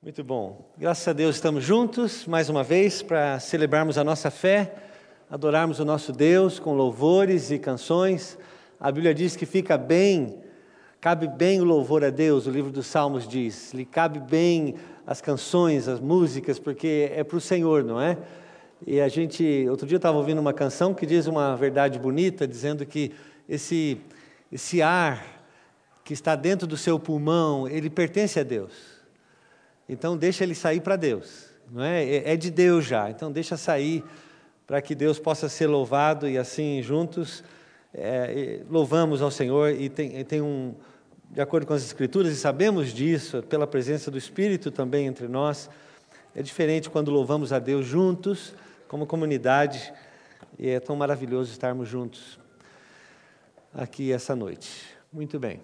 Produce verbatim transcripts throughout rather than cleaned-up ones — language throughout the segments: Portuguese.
Muito bom. Graças a Deus estamos juntos mais uma vez para celebrarmos a nossa fé, adorarmos o nosso Deus com louvores e canções. A Bíblia diz que fica bem, cabe bem o louvor a Deus, o livro dos Salmos diz. Lhe cabe bem as canções, as músicas, porque é para o Senhor, não é? E a gente, outro dia eu estava ouvindo uma canção que diz uma verdade bonita, dizendo que esse, esse ar que está dentro do seu pulmão, ele pertence a Deus. Então deixa ele sair para Deus, não é? É de Deus já, então deixa sair para que Deus possa ser louvado e assim juntos é, louvamos ao Senhor e tem, tem um, de acordo com as Escrituras, e sabemos disso, pela presença do Espírito também entre nós, é diferente quando louvamos a Deus juntos, como comunidade, e é tão maravilhoso estarmos juntos aqui essa noite. Muito bem,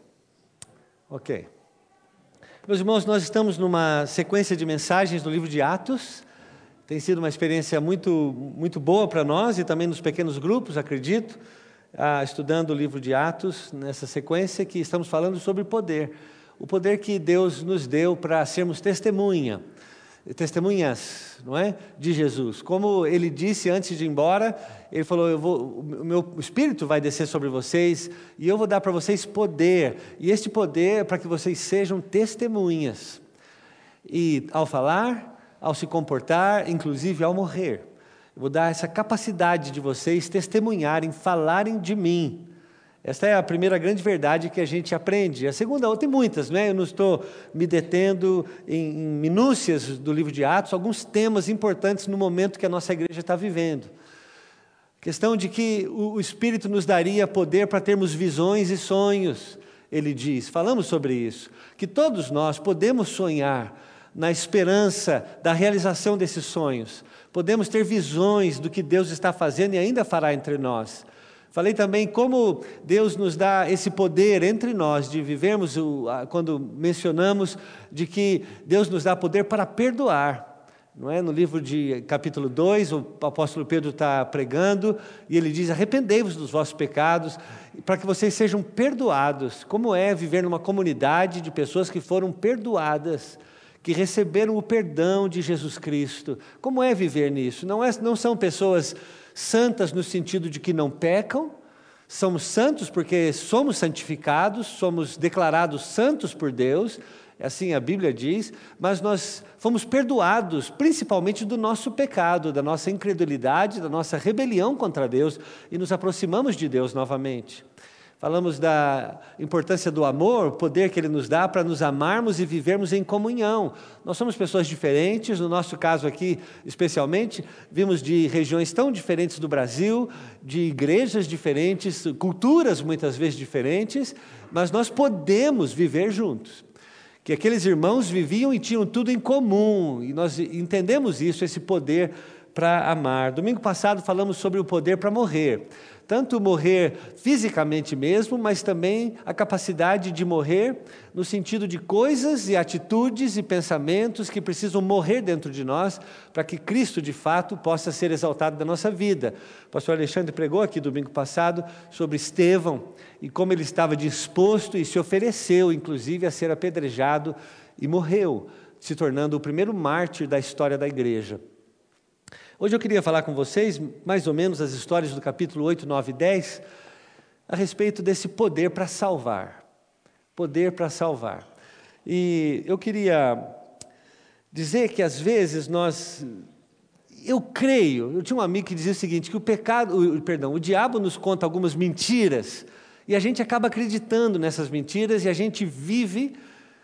ok. Meus irmãos, nós estamos numa sequência de mensagens do livro de Atos. Tem sido uma experiência muito, muito boa para nós e também nos pequenos grupos, acredito, ah, estudando o livro de Atos, nessa sequência que estamos falando sobre poder. O poder que Deus nos deu para sermos testemunha, testemunhas, não é? De Jesus. Como ele disse antes de ir embora, ele falou, eu vou, o meu Espírito vai descer sobre vocês e eu vou dar para vocês poder. E este poder é para que vocês sejam testemunhas. E ao falar, ao se comportar, inclusive ao morrer. Eu vou dar essa capacidade de vocês testemunharem, falarem de mim. Esta é a primeira grande verdade que a gente aprende. A segunda, tem muitas, né? Eu não estou me detendo em, em minúcias do livro de Atos, alguns temas importantes no momento que a nossa igreja está vivendo. Questão de que o, o Espírito nos daria poder para termos visões e sonhos, ele diz. Falamos sobre isso, que todos nós podemos sonhar na esperança da realização desses sonhos. Podemos ter visões do que Deus está fazendo e ainda fará entre nós. Falei também como Deus nos dá esse poder entre nós de vivermos, quando mencionamos de que Deus nos dá poder para perdoar. Não é? No livro de capítulo dois, o apóstolo Pedro está pregando e ele diz, arrependei-vos dos vossos pecados para que vocês sejam perdoados. Como é viver numa comunidade de pessoas que foram perdoadas, que receberam o perdão de Jesus Cristo? Como é viver nisso? Não, é, não são pessoas santas no sentido de que não pecam, somos santos porque somos santificados, somos declarados santos por Deus, assim a Bíblia diz, mas nós fomos perdoados principalmente do nosso pecado, da nossa incredulidade, da nossa rebelião contra Deus e nos aproximamos de Deus novamente. Falamos da importância do amor, o poder que Ele nos dá para nos amarmos e vivermos em comunhão. Nós somos pessoas diferentes, no nosso caso aqui especialmente, vimos de regiões tão diferentes do Brasil, de igrejas diferentes, culturas muitas vezes diferentes, mas nós podemos viver juntos. Que aqueles irmãos viviam e tinham tudo em comum, e nós entendemos isso, esse poder para amar. Domingo passado falamos sobre o poder para morrer. Tanto morrer fisicamente mesmo, mas também a capacidade de morrer no sentido de coisas e atitudes e pensamentos que precisam morrer dentro de nós para que Cristo, de fato, possa ser exaltado da nossa vida. O pastor Alexandre pregou aqui domingo passado sobre Estevão e como ele estava disposto e se ofereceu, inclusive, a ser apedrejado e morreu, se tornando o primeiro mártir da história da igreja. Hoje eu queria falar com vocês, mais ou menos, as histórias do capítulo oito, nove e dez, a respeito desse poder para salvar. Poder para salvar. E eu queria dizer que, às vezes, nós... Eu creio, eu tinha um amigo que dizia o seguinte, que o pecado, o, perdão, o diabo nos conta algumas mentiras, e a gente acaba acreditando nessas mentiras, e a gente vive...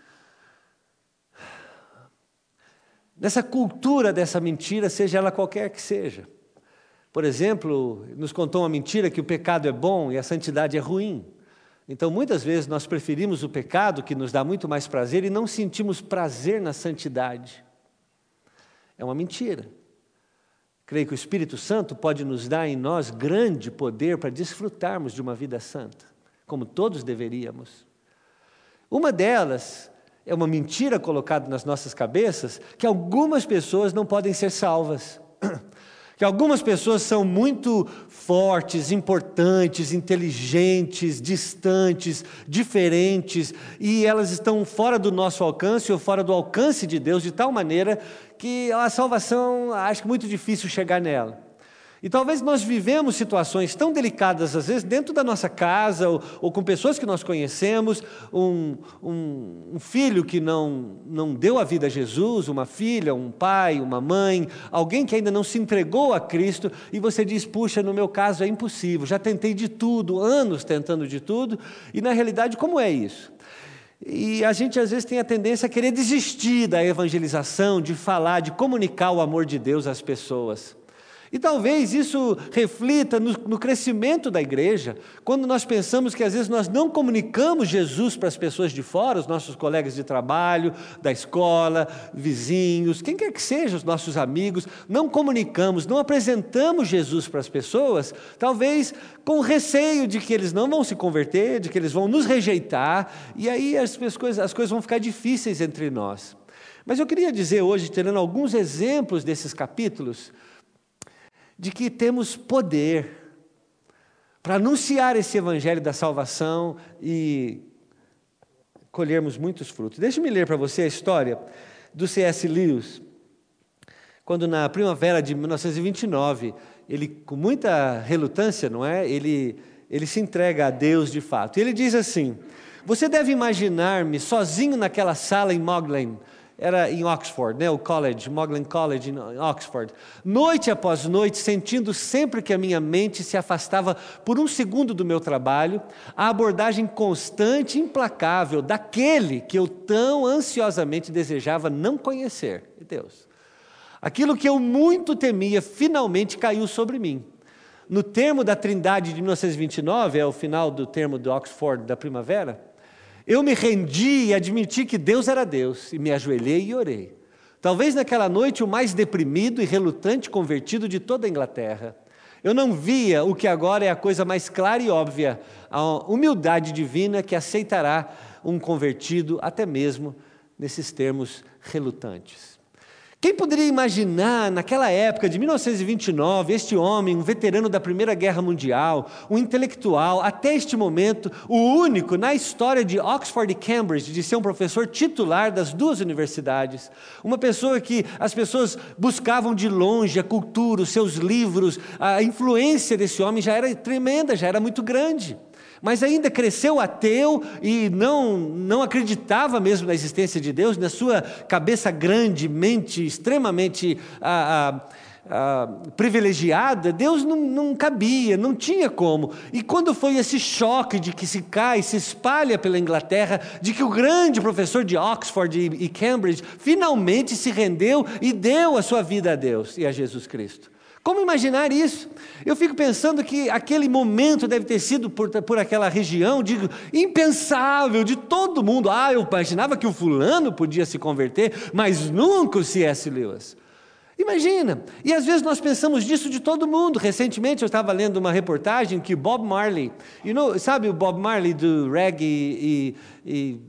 nessa cultura dessa mentira, seja ela qualquer que seja. Por exemplo, nos contou uma mentira que o pecado é bom e a santidade é ruim. Então, muitas vezes, nós preferimos o pecado, que nos dá muito mais prazer, e não sentimos prazer na santidade. É uma mentira. Creio que o Espírito Santo pode nos dar em nós grande poder para desfrutarmos de uma vida santa, como todos deveríamos. Uma delas... é uma mentira colocada nas nossas cabeças que algumas pessoas não podem ser salvas. Que algumas pessoas são muito fortes, importantes, inteligentes, distantes, diferentes, e elas estão fora do nosso alcance ou fora do alcance de Deus, de tal maneira que a salvação, acho que é muito difícil chegar nela. E talvez nós vivemos situações tão delicadas, às vezes, dentro da nossa casa, ou, ou com pessoas que nós conhecemos, um, um, um filho que não, não deu a vida a Jesus, uma filha, um pai, uma mãe, alguém que ainda não se entregou a Cristo, e você diz, puxa, no meu caso é impossível, já tentei de tudo, anos tentando de tudo, e na realidade como é isso? E a gente às vezes tem a tendência a querer desistir da evangelização, de falar, de comunicar o amor de Deus às pessoas. E talvez isso reflita no, no crescimento da igreja, quando nós pensamos que às vezes nós não comunicamos Jesus para as pessoas de fora, os nossos colegas de trabalho, da escola, vizinhos, quem quer que seja, os nossos amigos, não comunicamos, não apresentamos Jesus para as pessoas, talvez com receio de que eles não vão se converter, de que eles vão nos rejeitar, e aí as coisas, as coisas vão ficar difíceis entre nós. Mas eu queria dizer hoje, tirando alguns exemplos desses capítulos, de que temos poder para anunciar esse evangelho da salvação e colhermos muitos frutos. Deixe-me ler para você a história do C S Lewis, quando na primavera de mil novecentos e vinte e nove, ele com muita relutância, não é? Ele, ele se entrega a Deus de fato. E ele diz assim, você deve imaginar-me sozinho naquela sala em Magdalen, era em Oxford, né, o college, Magdalen College em Oxford, noite após noite, sentindo sempre que a minha mente se afastava por um segundo do meu trabalho, a abordagem constante e implacável daquele que eu tão ansiosamente desejava não conhecer, Deus. Aquilo que eu muito temia finalmente caiu sobre mim. No termo da Trindade de mil novecentos e vinte e nove, é o final do termo do Oxford da primavera, eu me rendi e admiti que Deus era Deus, e me ajoelhei e orei. Talvez naquela noite o mais deprimido e relutante convertido de toda a Inglaterra. Eu não via o que agora é a coisa mais clara e óbvia, a humildade divina que aceitará um convertido até mesmo nesses termos relutantes. Quem poderia imaginar, naquela época de mil novecentos e vinte e nove, este homem, um veterano da Primeira Guerra Mundial, um intelectual, até este momento, o único na história de Oxford e Cambridge de ser um professor titular das duas universidades, uma pessoa que as pessoas buscavam de longe a cultura, os seus livros, a influência desse homem já era tremenda, já era muito grande. Mas ainda cresceu ateu e não, não acreditava mesmo na existência de Deus, na sua cabeça grande, mente extremamente ah, ah, ah, privilegiada, Deus não, não cabia, não tinha como. E quando foi esse choque de que se cai, se espalha pela Inglaterra, de que o grande professor de Oxford e, e Cambridge finalmente se rendeu e deu a sua vida a Deus e a Jesus Cristo. Como imaginar isso? Eu fico pensando que aquele momento deve ter sido por, por aquela região, digo, impensável de todo mundo. Ah, eu imaginava que o fulano podia se converter, mas nunca o C S Lewis. Imagina, e às vezes nós pensamos disso de todo mundo. Recentemente eu estava lendo uma reportagem que Bob Marley, you know, sabe o Bob Marley do reggae e... e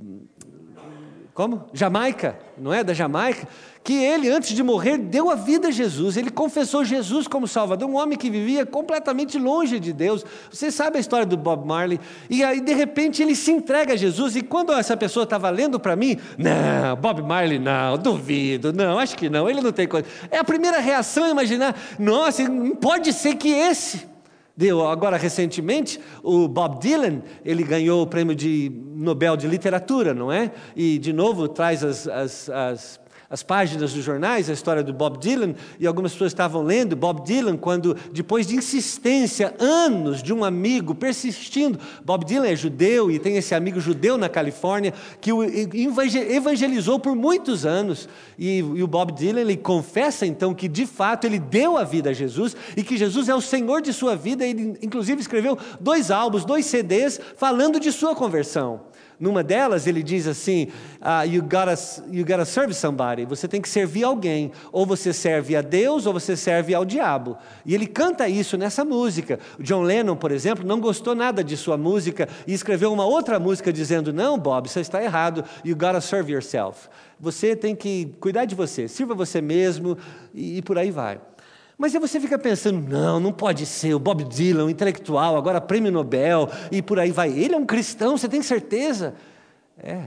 como? Jamaica, não é? Da Jamaica, que ele, antes de morrer, deu a vida a Jesus, ele confessou Jesus como Salvador, um homem que vivia completamente longe de Deus. Você sabe a história do Bob Marley, e aí de repente ele se entrega a Jesus, e quando essa pessoa estava lendo para mim, não, Bob Marley não, duvido, não, acho que não, ele não tem coisa. É a primeira reação a imaginar, nossa, pode ser que esse... Deu. Agora, recentemente, o Bob Dylan, ele ganhou o prêmio de Nobel de Literatura, não é? E, de novo, traz as, as, as, as páginas dos jornais, a história do Bob Dylan, e algumas pessoas estavam lendo Bob Dylan, quando, depois de insistência, anos de um amigo persistindo, Bob Dylan é judeu, e tem esse amigo judeu na Califórnia, que o evangelizou por muitos anos, e, e o Bob Dylan, ele confessa, então, que, de fato, ele deu a vida a Jesus, e que Jesus é o Senhor de sua vida. Ele, inclusive, escreveu dois álbuns, dois C Ds, falando de sua conversão. Numa delas, ele diz assim, uh, you gotta, you gotta serve somebody, você tem que servir alguém, ou você serve a Deus, ou você serve ao diabo. E ele canta isso nessa música. O John Lennon, por exemplo, não gostou nada de sua música, e escreveu uma outra música dizendo, não, Bob, você está errado, you gotta serve yourself. Você tem que cuidar de você, sirva você mesmo, e, e por aí vai. Mas aí você fica pensando, não, não pode ser, o Bob Dylan, um intelectual, agora prêmio Nobel, e por aí vai. Ele é um cristão, você tem certeza? É.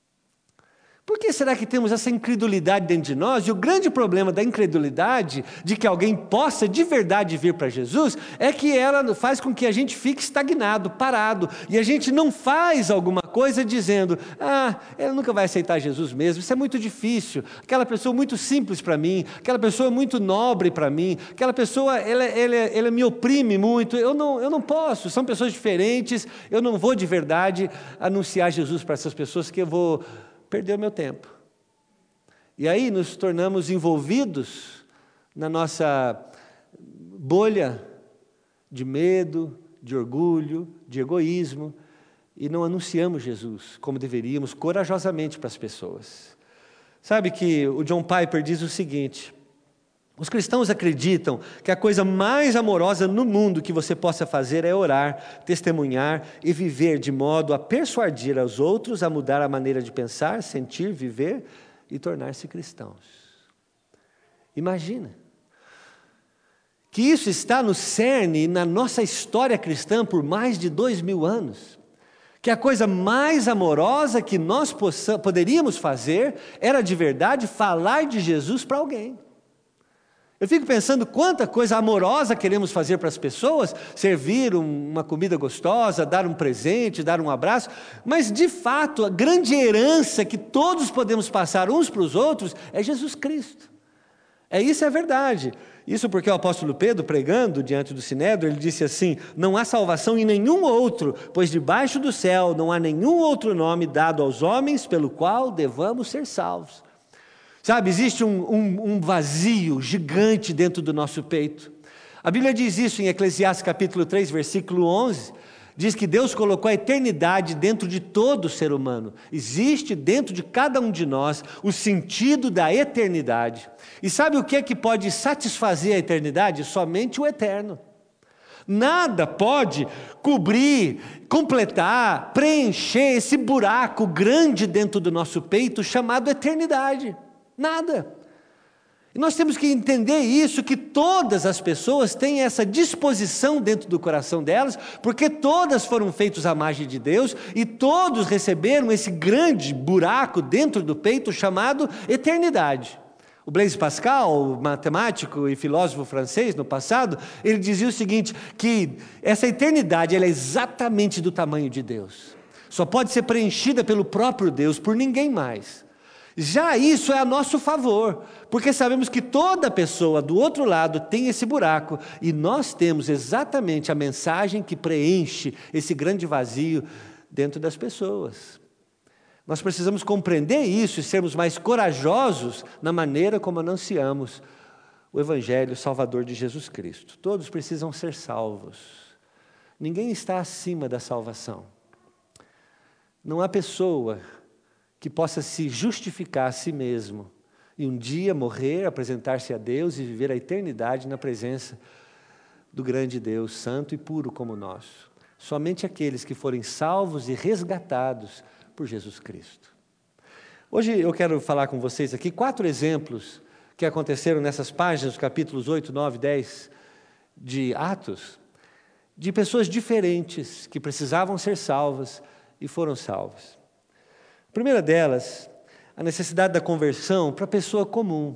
Por que será que temos essa incredulidade dentro de nós? E o grande problema da incredulidade, de que alguém possa de verdade vir para Jesus, é que ela faz com que a gente fique estagnado, parado, e a gente não faz alguma coisa dizendo, ah, ela nunca vai aceitar Jesus mesmo, isso é muito difícil, aquela pessoa muito simples para mim, aquela pessoa muito nobre para mim, aquela pessoa, ela, ela, ela me oprime muito, eu não, eu não posso, são pessoas diferentes, eu não vou de verdade anunciar Jesus para essas pessoas, que eu vou perder o meu tempo. E aí nos tornamos envolvidos na nossa bolha de medo, de orgulho, de egoísmo, e não anunciamos Jesus como deveríamos, corajosamente para as pessoas. Sabe que o John Piper diz o seguinte: os cristãos acreditam que a coisa mais amorosa no mundo que você possa fazer é orar, testemunhar e viver de modo a persuadir aos outros a mudar a maneira de pensar, sentir, viver e tornar-se cristãos. Imagina que isso está no cerne na nossa história cristã por mais de dois mil anos. Que a coisa mais amorosa que nós possa, poderíamos fazer era de verdade falar de Jesus para alguém. Eu fico pensando quanta coisa amorosa queremos fazer para as pessoas, servir uma comida gostosa, dar um presente, dar um abraço, mas de fato a grande herança que todos podemos passar uns para os outros é Jesus Cristo. É isso, é verdade. Isso porque o apóstolo Pedro, pregando diante do Sinédrio, ele disse assim: não há salvação em nenhum outro, pois debaixo do céu não há nenhum outro nome dado aos homens pelo qual devamos ser salvos. Sabe, existe um, um, um vazio gigante dentro do nosso peito. A Bíblia diz isso em Eclesiastes capítulo três, versículo onze. Diz que Deus colocou a eternidade dentro de todo ser humano. Existe dentro de cada um de nós o sentido da eternidade. E sabe o que é que pode satisfazer a eternidade? Somente o eterno. Nada pode cobrir, completar, preencher esse buraco grande dentro do nosso peito chamado eternidade. Nada. E nós temos que entender isso, que todas as pessoas têm essa disposição dentro do coração delas, porque todas foram feitas à imagem de Deus e todos receberam esse grande buraco dentro do peito chamado eternidade. O Blaise Pascal, matemático e filósofo francês no passado, ele dizia o seguinte, que essa eternidade ela é exatamente do tamanho de Deus. Só pode ser preenchida pelo próprio Deus, por ninguém mais. Já isso é a nosso favor, porque sabemos que toda pessoa do outro lado tem esse buraco, e nós temos exatamente a mensagem que preenche esse grande vazio dentro das pessoas. Nós precisamos compreender isso e sermos mais corajosos na maneira como anunciamos o Evangelho Salvador de Jesus Cristo. Todos precisam ser salvos. Ninguém está acima da salvação. Não há pessoa que possa se justificar a si mesmo e um dia morrer, apresentar-se a Deus e viver a eternidade na presença do grande Deus, santo e puro como nós. Somente aqueles que forem salvos e resgatados por Jesus Cristo. Hoje eu quero falar com vocês aqui quatro exemplos que aconteceram nessas páginas, capítulos oito, nove, dez de Atos, de pessoas diferentes que precisavam ser salvas e foram salvas. A primeira delas, a necessidade da conversão para a pessoa comum.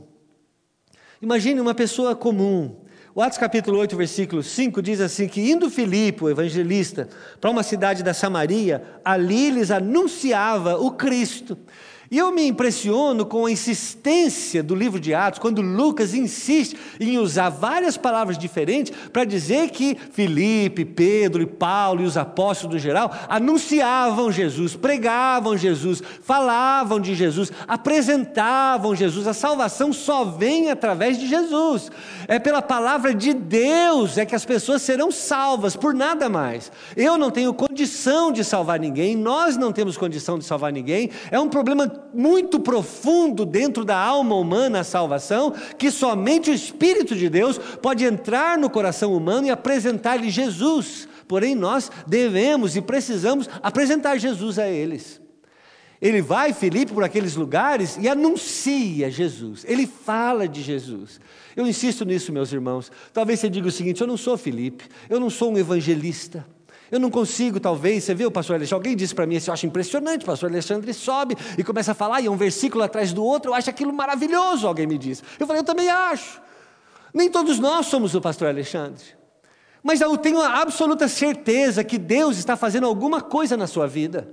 Imagine uma pessoa comum. O Atos capítulo oito, versículo cinco diz assim, que indo Filipe, o evangelista, para uma cidade da Samaria, ali lhes anunciava o Cristo. E eu me impressiono com a insistência do livro de Atos, quando Lucas insiste em usar várias palavras diferentes para dizer que Filipe, Pedro e Paulo e os apóstolos no geral anunciavam Jesus, pregavam Jesus, falavam de Jesus, apresentavam Jesus. A salvação só vem através de Jesus. É pela palavra de Deus é que as pessoas serão salvas, por nada mais. Eu não tenho condição de salvar ninguém, nós não temos condição de salvar ninguém. É um problema muito profundo dentro da alma humana a salvação, que somente o Espírito de Deus pode entrar no coração humano e apresentar-lhe Jesus. Porém, nós devemos e precisamos apresentar Jesus a eles. Ele vai, Filipe, por aqueles lugares e anuncia Jesus. Ele fala de Jesus. Eu insisto nisso, meus irmãos. Talvez você diga o seguinte: eu não sou Filipe, eu não sou um evangelista. Eu não consigo, talvez, você viu, pastor Alexandre, alguém disse para mim assim, eu acho impressionante, o pastor Alexandre sobe e começa a falar, e é um versículo atrás do outro, eu acho aquilo maravilhoso, alguém me disse. Eu falei, eu também acho. Nem todos nós somos o pastor Alexandre. Mas eu tenho a absoluta certeza que Deus está fazendo alguma coisa na sua vida.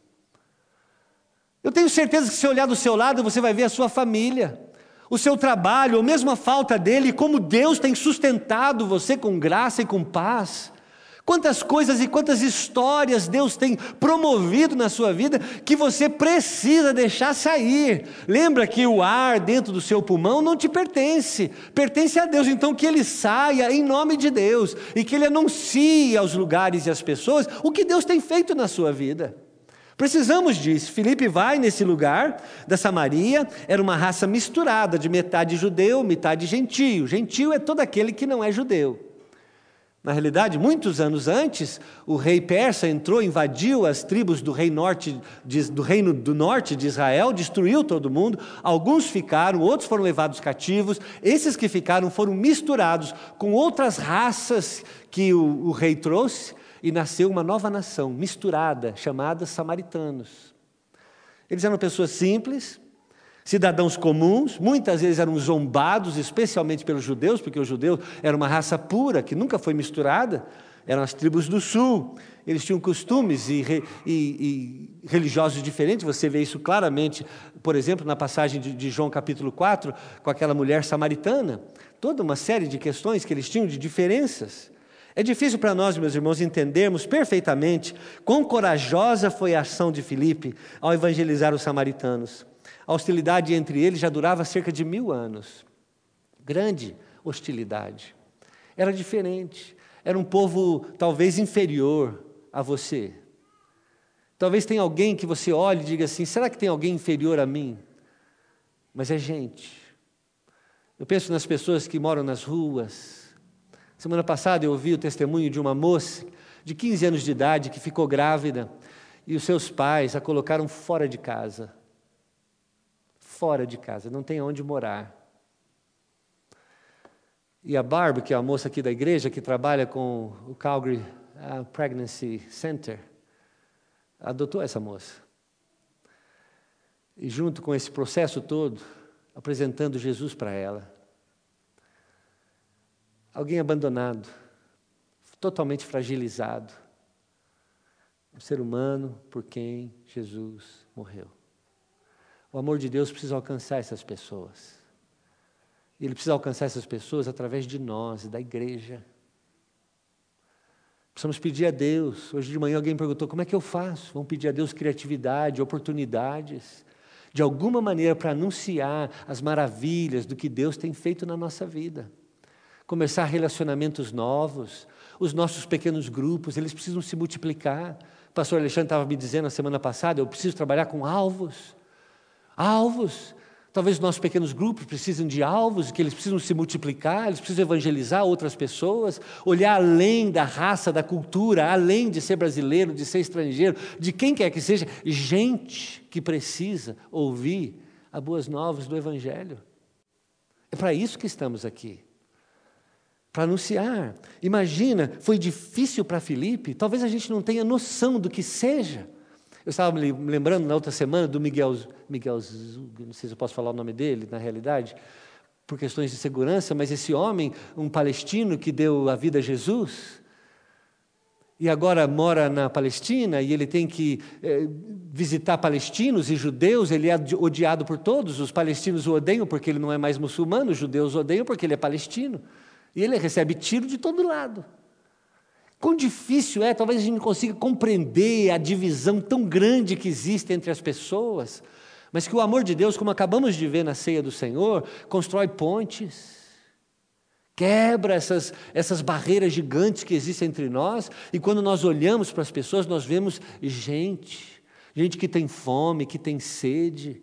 Eu tenho certeza que se olhar do seu lado, você vai ver a sua família, o seu trabalho, ou mesmo a falta dele, e como Deus tem sustentado você com graça e com paz. Quantas coisas e quantas histórias Deus tem promovido na sua vida que você precisa deixar sair. Lembra que o ar dentro do seu pulmão não te pertence, pertence a Deus. Então que ele saia em nome de Deus e que ele anuncie aos lugares e às pessoas o que Deus tem feito na sua vida. Precisamos disso. Filipe vai nesse lugar da Samaria, era uma raça misturada de metade judeu, metade gentio. Gentio é todo aquele que não é judeu. Na realidade, muitos anos antes, o rei persa entrou, invadiu as tribos do, rei norte, do reino do norte de Israel, destruiu todo mundo. Alguns ficaram, outros foram levados cativos. Esses que ficaram foram misturados com outras raças que o, o rei trouxe e nasceu uma nova nação, misturada, chamada samaritanos. Eles eram pessoas simples, cidadãos comuns, muitas vezes eram zombados, especialmente pelos judeus, porque os judeus eram uma raça pura, que nunca foi misturada, eram as tribos do sul, eles tinham costumes e, e, e religiosos diferentes, você vê isso claramente, por exemplo, na passagem de, de João capítulo quatro, com aquela mulher samaritana, toda uma série de questões que eles tinham de diferenças. É difícil para nós, meus irmãos, entendermos perfeitamente quão corajosa foi a ação de Filipe ao evangelizar os samaritanos. A hostilidade entre eles já durava cerca de mil anos. Grande hostilidade. Era diferente. Era um povo talvez inferior a você. Talvez tenha alguém que você olhe e diga assim, será que tem alguém inferior a mim? Mas é gente. Eu penso nas pessoas que moram nas ruas. Semana passada eu ouvi o testemunho de uma moça de quinze anos de idade que ficou grávida e os seus pais a colocaram fora de casa. Fora de casa, não tem onde morar. E a Barbie, que é a moça aqui da igreja, que trabalha com o Calgary uh, Pregnancy Center, adotou essa moça. E junto com esse processo todo, apresentando Jesus para ela. Alguém abandonado, totalmente fragilizado. Um ser humano por quem Jesus morreu. O amor de Deus precisa alcançar essas pessoas. Ele precisa alcançar essas pessoas através de nós, da igreja. Precisamos pedir a Deus. Hoje de manhã alguém perguntou, como é que eu faço? Vamos pedir a Deus criatividade, oportunidades, de alguma maneira para anunciar as maravilhas do que Deus tem feito na nossa vida. Começar relacionamentos novos, os nossos pequenos grupos, eles precisam se multiplicar. O pastor Alexandre estava me dizendo na semana passada, eu preciso trabalhar com alvos. Alvos, talvez nossos pequenos grupos precisem de alvos, que eles precisam se multiplicar, eles precisam evangelizar outras pessoas, olhar além da raça, da cultura, além de ser brasileiro, de ser estrangeiro, de quem quer que seja, gente que precisa ouvir as boas novas do Evangelho. É para isso que estamos aqui, para anunciar. Imagina, foi difícil para Filipe, talvez a gente não tenha noção do que seja. Eu estava me lembrando na outra semana do Miguel, Miguel Zug, não sei se eu posso falar o nome dele, na realidade, por questões de segurança, mas esse homem, um palestino que deu a vida a Jesus, e agora mora na Palestina, e ele tem que eh, visitar palestinos e judeus, ele é odiado por todos, os palestinos o odeiam porque ele não é mais muçulmano, os judeus o odeiam porque ele é palestino, e ele recebe tiro de todo lado. Quão difícil é, talvez a gente não consiga compreender a divisão tão grande que existe entre as pessoas, mas que o amor de Deus, como acabamos de ver na ceia do Senhor, constrói pontes, quebra essas, essas barreiras gigantes que existem entre nós, e quando nós olhamos para as pessoas, nós vemos gente, gente que tem fome, que tem sede,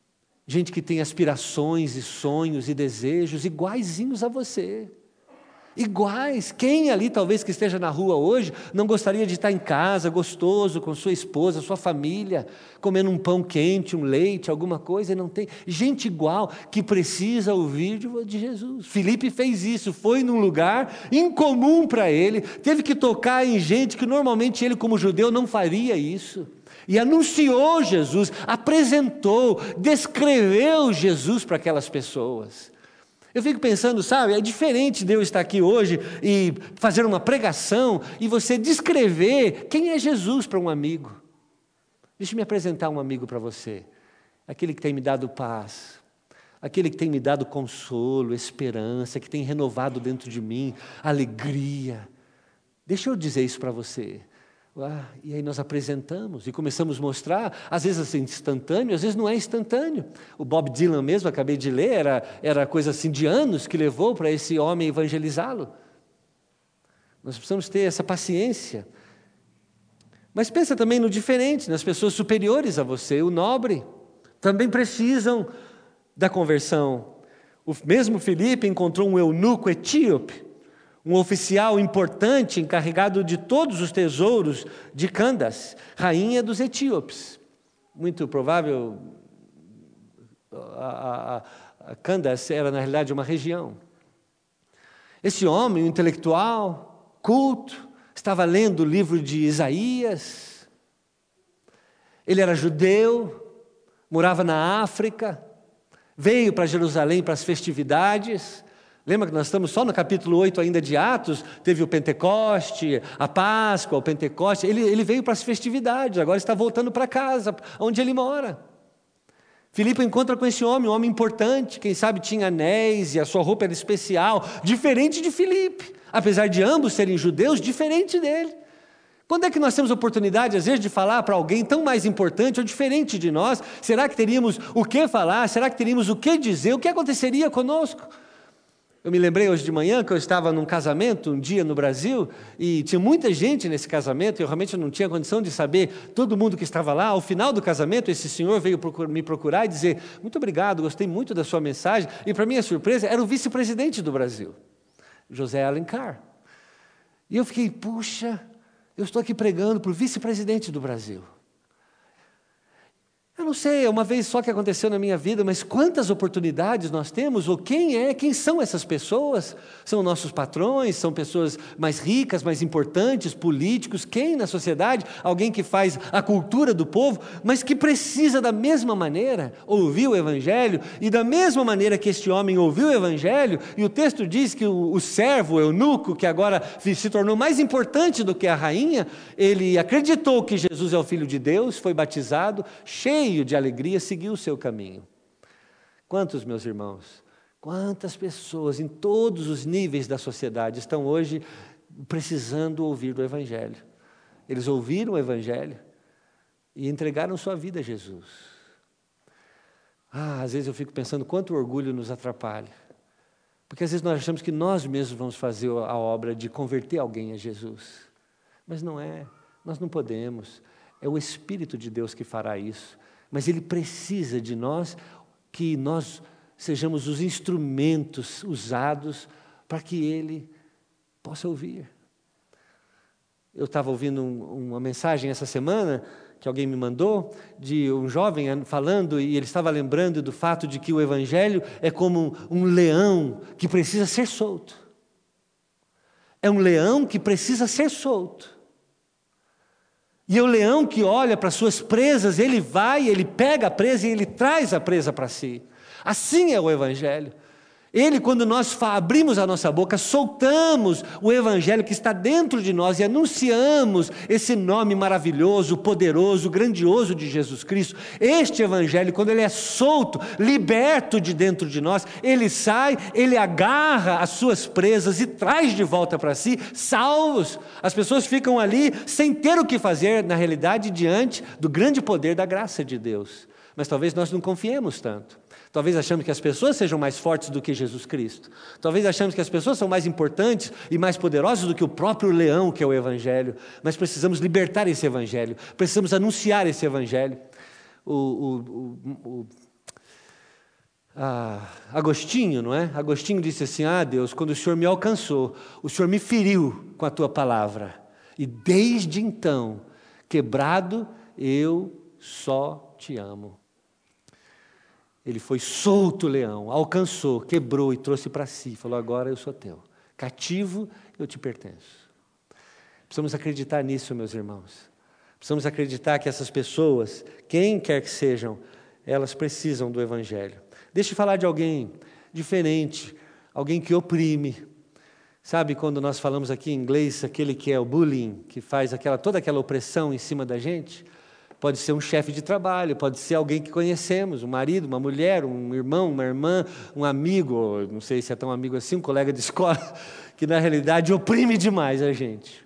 gente que tem aspirações e sonhos e desejos iguaizinhos a você. iguais. Quem ali talvez que esteja na rua hoje não gostaria de estar em casa, gostoso, com sua esposa, sua família, comendo um pão quente, um leite, alguma coisa, e não tem gente igual que precisa ouvir de, de Jesus. Filipe fez isso, foi num lugar incomum para ele, teve que tocar em gente que normalmente ele como judeu não faria isso, e anunciou Jesus, apresentou, descreveu Jesus para aquelas pessoas. Eu fico pensando, sabe, é diferente de eu estar aqui hoje e fazer uma pregação e você descrever quem é Jesus para um amigo. Deixa eu me apresentar um amigo para você, aquele que tem me dado paz, aquele que tem me dado consolo, esperança, que tem renovado dentro de mim alegria. Deixa eu dizer isso para você. Ah, e aí nós apresentamos e começamos a mostrar, às vezes assim, instantâneo, às vezes não é instantâneo. O Bob Dylan mesmo, acabei de ler, era, era coisa assim de anos que levou para esse homem evangelizá-lo. Nós precisamos ter essa paciência. Mas pensa também no diferente, nas pessoas superiores a você, o nobre, também precisam da conversão. O mesmo Filipe encontrou um eunuco etíope, um oficial importante encarregado de todos os tesouros de Candace, rainha dos etíopes. Muito provável, a, a, a Candace era na realidade uma região. Esse homem, um intelectual, culto, estava lendo o livro de Isaías. Ele era judeu, morava na África, veio para Jerusalém para as festividades. Lembra que nós estamos só no capítulo oito ainda de Atos, teve o Pentecoste, a Páscoa, o Pentecoste, ele, ele veio para as festividades, agora está voltando para casa, onde ele mora. Filipe encontra com esse homem, um homem importante, quem sabe tinha anéis e a sua roupa era especial, diferente de Filipe, apesar de ambos serem judeus, diferente dele. Quando é que nós temos oportunidade, às vezes, de falar para alguém tão mais importante ou diferente de nós? Será que teríamos o que falar? Será que teríamos o que dizer? O que aconteceria conosco? Eu me lembrei hoje de manhã que eu estava num casamento, um dia no Brasil, e tinha muita gente nesse casamento, e eu realmente não tinha condição de saber todo mundo que estava lá. Ao final do casamento, esse senhor veio me procurar e dizer, muito obrigado, gostei muito da sua mensagem, e para minha surpresa, era o vice-presidente do Brasil, José Alencar. E eu fiquei, puxa, eu estou aqui pregando para o vice-presidente do Brasil. Eu não sei, é uma vez só que aconteceu na minha vida, mas quantas oportunidades nós temos, ou quem é, quem são essas pessoas? São nossos patrões, são pessoas mais ricas, mais importantes, políticos, quem na sociedade? Alguém que faz a cultura do povo, mas que precisa da mesma maneira ouvir o Evangelho, e da mesma maneira que este homem ouviu o Evangelho, e o texto diz que o, o servo, o eunuco, que agora se tornou mais importante do que a rainha, ele acreditou que Jesus é o Filho de Deus, foi batizado, cheio de alegria, seguiu o seu caminho. Quantos, meus irmãos, quantas pessoas em todos os níveis da sociedade estão hoje precisando ouvir do Evangelho. Eles ouviram o Evangelho e entregaram sua vida a Jesus. Ah, às vezes eu fico pensando quanto orgulho nos atrapalha. Porque às vezes nós achamos que nós mesmos vamos fazer a obra de converter alguém a Jesus. Mas não é, nós não podemos. É o Espírito de Deus que fará isso. Mas Ele precisa de nós, que nós sejamos os instrumentos usados para que Ele possa ouvir. Eu estava ouvindo um, uma mensagem essa semana, que alguém me mandou, de um jovem falando, e ele estava lembrando do fato de que o Evangelho é como um, um leão que precisa ser solto. É um leão que precisa ser solto. E o leão que olha para suas presas, ele vai, ele pega a presa e ele traz a presa para si. Assim é o Evangelho. Ele, quando nós abrimos a nossa boca, soltamos o Evangelho que está dentro de nós e anunciamos esse nome maravilhoso, poderoso, grandioso de Jesus Cristo. Este Evangelho, quando ele é solto, liberto de dentro de nós, ele sai, ele agarra as suas presas e traz de volta para si, salvos. As pessoas ficam ali sem ter o que fazer, na realidade, diante do grande poder da graça de Deus. Mas talvez nós não confiemos tanto. Talvez achamos que as pessoas sejam mais fortes do que Jesus Cristo. Talvez achamos que as pessoas são mais importantes e mais poderosas do que o próprio leão, que é o Evangelho. Mas precisamos libertar esse Evangelho. Precisamos anunciar esse Evangelho. O, o, o, o, ah, Agostinho, não é? Agostinho disse assim: ah, Deus, quando o Senhor me alcançou, o Senhor me feriu com a tua palavra. E desde então, quebrado, eu só te amo. Ele foi solto, leão, alcançou, quebrou e trouxe para si. Falou: agora eu sou teu. Cativo, eu te pertenço. Precisamos acreditar nisso, meus irmãos. Precisamos acreditar que essas pessoas, quem quer que sejam, elas precisam do Evangelho. Deixa eu falar de alguém diferente, alguém que oprime. Sabe quando nós falamos aqui em inglês, aquele que é o bullying, que faz aquela, toda aquela opressão em cima da gente? Pode ser um chefe de trabalho, pode ser alguém que conhecemos, um marido, uma mulher, um irmão, uma irmã, um amigo, não sei se é tão amigo assim, um colega de escola, que na realidade oprime demais a gente.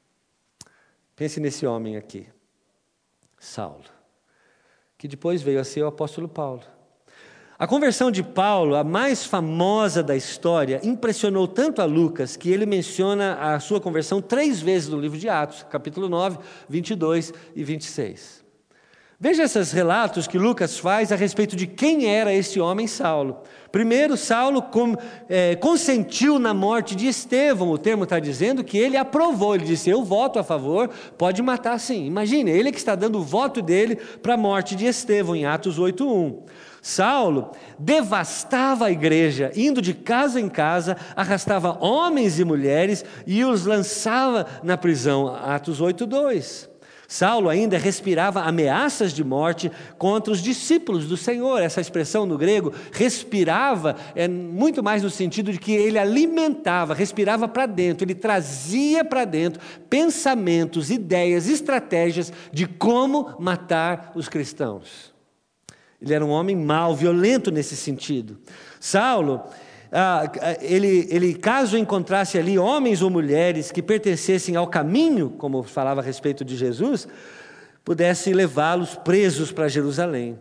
Pense nesse homem aqui, Saulo, que depois veio a ser o apóstolo Paulo. A conversão de Paulo, a mais famosa da história, impressionou tanto a Lucas que ele menciona a sua conversão três vezes no livro de Atos, capítulo nove, vinte e dois e vinte e seis. Veja esses relatos que Lucas faz a respeito de quem era esse homem Saulo. Primeiro, Saulo com, é, consentiu na morte de Estevão. O termo está dizendo que ele aprovou. Ele disse: eu voto a favor, pode matar sim. Imagine, ele que está dando o voto dele para a morte de Estevão, em Atos oito, um. Saulo devastava a igreja, indo de casa em casa, arrastava homens e mulheres e os lançava na prisão. Atos oito, dois. Saulo ainda respirava ameaças de morte contra os discípulos do Senhor. Essa expressão no grego, respirava, é muito mais no sentido de que ele alimentava, respirava para dentro, ele trazia para dentro pensamentos, ideias, estratégias de como matar os cristãos. Ele era um homem mau, violento nesse sentido. Saulo, ah, ele, ele, caso encontrasse ali homens ou mulheres que pertencessem ao caminho, como falava a respeito de Jesus, pudesse levá-los presos para Jerusalém.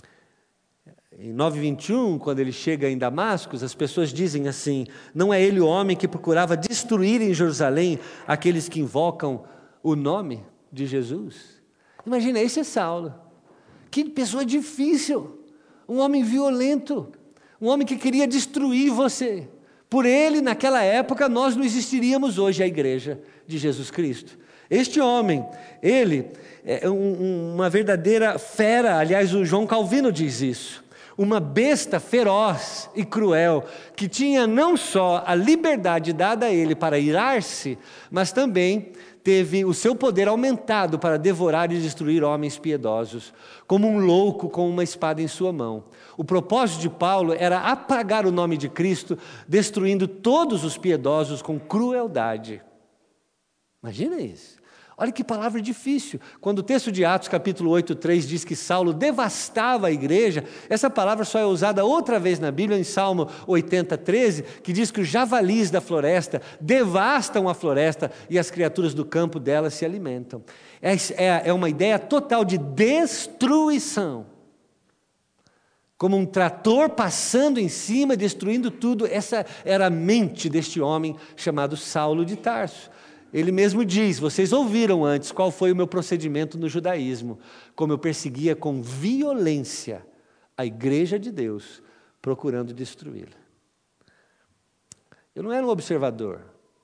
Em nove, vinte e um, quando ele chega em Damasco, as pessoas dizem assim: não é ele o homem que procurava destruir em Jerusalém aqueles que invocam o nome de Jesus? Imagina, esse é Saulo. Que pessoa difícil, um homem violento, um homem que queria destruir você. Por ele, naquela época, nós não existiríamos hoje a igreja de Jesus Cristo. Este homem, ele é um, uma verdadeira fera, aliás, o João Calvino diz isso, uma besta feroz e cruel, que tinha não só a liberdade dada a ele para irar-se, mas também teve o seu poder aumentado para devorar e destruir homens piedosos, como um louco com uma espada em sua mão. O propósito de Paulo era apagar o nome de Cristo, destruindo todos os piedosos com crueldade. Imagina isso. Olha que palavra difícil. Quando o texto de Atos, capítulo oito, três, diz que Saulo devastava a igreja, essa palavra só é usada outra vez na Bíblia, em Salmo oitenta, treze, que diz que os javalis da floresta devastam a floresta e as criaturas do campo dela se alimentam. É, é, é uma ideia total de destruição. Como um trator passando em cima, destruindo tudo. Essa era a mente deste homem chamado Saulo de Tarso. Ele mesmo diz: vocês ouviram antes qual foi o meu procedimento no judaísmo, como eu perseguia com violência a igreja de Deus, procurando destruí-la. Eu não era um observador,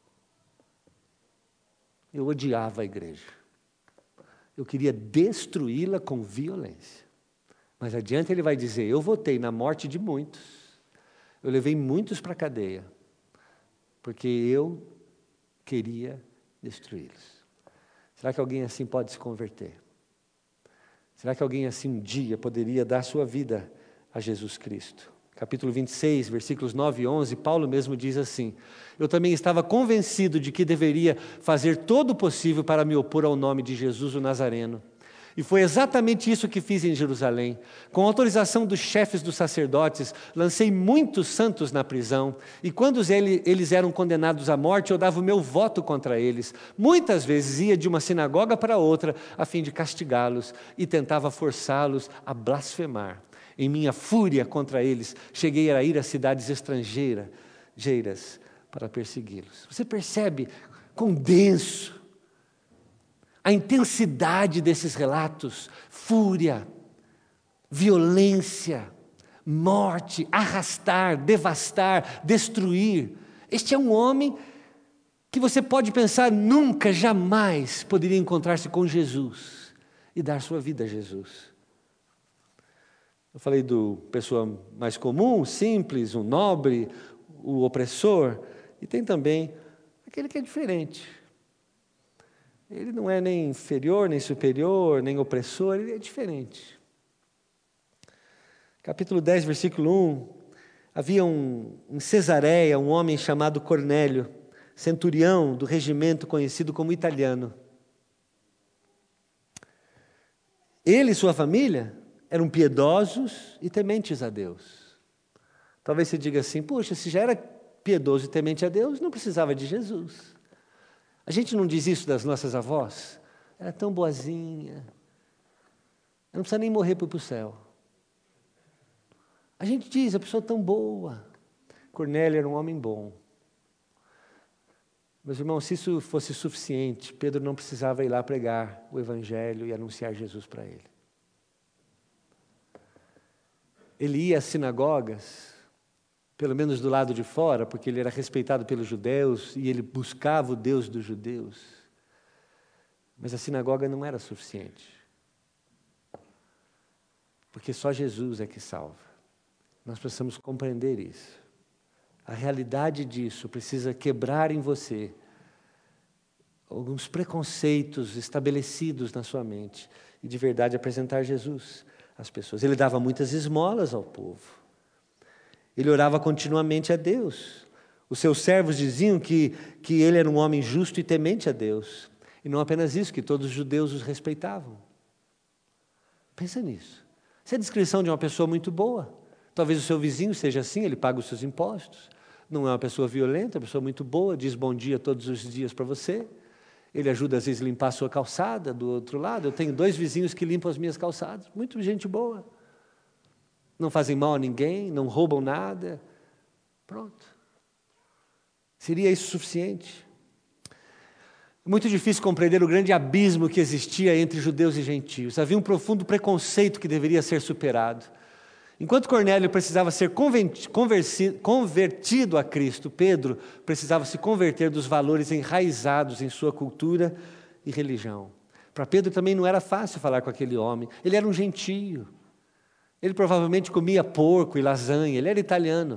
eu odiava a igreja, eu queria destruí-la com violência. Mas adiante ele vai dizer: eu votei na morte de muitos, eu levei muitos para a cadeia, porque eu queria destruí-los. Será que alguém assim pode se converter? Será que alguém assim um dia poderia dar sua vida a Jesus Cristo? Capítulo vinte e seis, versículos nove e onze, Paulo mesmo diz assim: eu também estava convencido de que deveria fazer todo o possível para me opor ao nome de Jesus o Nazareno. E foi exatamente isso que fiz em Jerusalém. Com autorização dos chefes dos sacerdotes, lancei muitos santos na prisão, e quando eles eram condenados à morte, eu dava o meu voto contra eles. Muitas vezes ia de uma sinagoga para outra, a fim de castigá-los, e tentava forçá-los a blasfemar. Em minha fúria contra eles, cheguei a ir a cidades estrangeiras para persegui-los. Você percebe quão denso a intensidade desses relatos: fúria, violência, morte, arrastar, devastar, destruir. Este é um homem que você pode pensar nunca, jamais poderia encontrar-se com Jesus e dar sua vida a Jesus. Eu falei do pessoa mais comum, simples, um nobre, o opressor, e tem também aquele que é diferente. Ele não é nem inferior, nem superior, nem opressor, ele é diferente. Capítulo dez, versículo um, havia um, em Cesareia um homem chamado Cornélio, centurião do regimento conhecido como italiano. Ele e sua família eram piedosos e tementes a Deus. Talvez você diga assim, poxa, se já era piedoso e temente a Deus, não precisava de Jesus. A gente não diz isso das nossas avós? Era tão boazinha, ela não precisa nem morrer para ir para o céu. A gente diz, a pessoa tão boa. Cornélio era um homem bom. Meus irmãos, se isso fosse suficiente, Pedro não precisava ir lá pregar o Evangelho e anunciar Jesus para ele. Ele ia às sinagogas, pelo menos do lado de fora, porque ele era respeitado pelos judeus e ele buscava o Deus dos judeus. Mas a sinagoga não era suficiente. Porque só Jesus é que salva. Nós precisamos compreender isso. A realidade disso precisa quebrar em você alguns preconceitos estabelecidos na sua mente e de verdade apresentar Jesus às pessoas. Ele dava muitas esmolas ao povo. Ele orava continuamente a Deus. Os seus servos diziam que, que ele era um homem justo e temente a Deus. E não apenas isso, que todos os judeus os respeitavam. Pensa nisso. Essa é a descrição de uma pessoa muito boa. Talvez o seu vizinho seja assim, ele paga os seus impostos. Não é uma pessoa violenta, é uma pessoa muito boa, diz bom dia todos os dias para você. Ele ajuda às vezes a limpar a sua calçada do outro lado. Eu tenho dois vizinhos que limpam as minhas calçadas, muito gente boa. Não fazem mal a ninguém, não roubam nada. Pronto. Seria isso suficiente? É muito difícil compreender o grande abismo que existia entre judeus e gentios. Havia um profundo preconceito que deveria ser superado. Enquanto Cornélio precisava ser convertido a Cristo, Pedro precisava se converter dos valores enraizados em sua cultura e religião. Para Pedro também não era fácil falar com aquele homem. Ele era um gentio. Ele provavelmente comia porco e lasanha. Ele era italiano.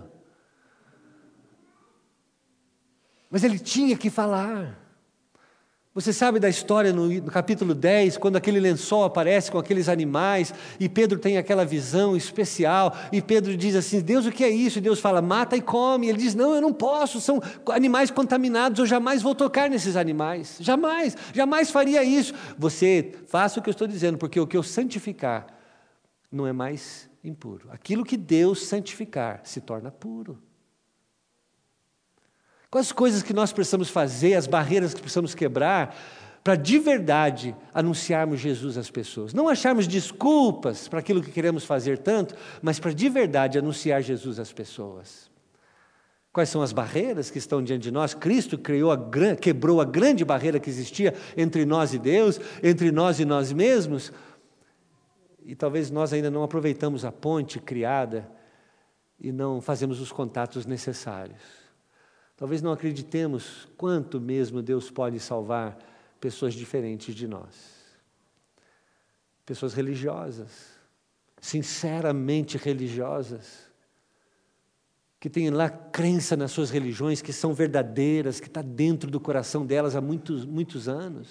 Mas ele tinha que falar. Você sabe da história no, no capítulo dez, quando aquele lençol aparece com aqueles animais, e Pedro tem aquela visão especial, e Pedro diz assim, Deus, o que é isso? E Deus fala, mata e come. E ele diz, não, eu não posso, são animais contaminados, eu jamais vou tocar nesses animais. Jamais, jamais faria isso. Você faça o que eu estou dizendo, porque o que eu santificar não é mais impuro. Aquilo que Deus santificar se torna puro. Quais as coisas que nós precisamos fazer, as barreiras que precisamos quebrar, para de verdade anunciarmos Jesus às pessoas? Não acharmos desculpas para aquilo que queremos fazer tanto, mas para de verdade anunciar Jesus às pessoas. Quais são as barreiras que estão diante de nós? Cristo criou a, quebrou a grande barreira que existia entre nós e Deus, entre nós e nós mesmos, e talvez nós ainda não aproveitamos a ponte criada e não fazemos os contatos necessários. Talvez não acreditemos quanto mesmo Deus pode salvar pessoas diferentes de nós. Pessoas religiosas, sinceramente religiosas, que têm lá crença nas suas religiões, que são verdadeiras, que está dentro do coração delas há muitos, muitos anos.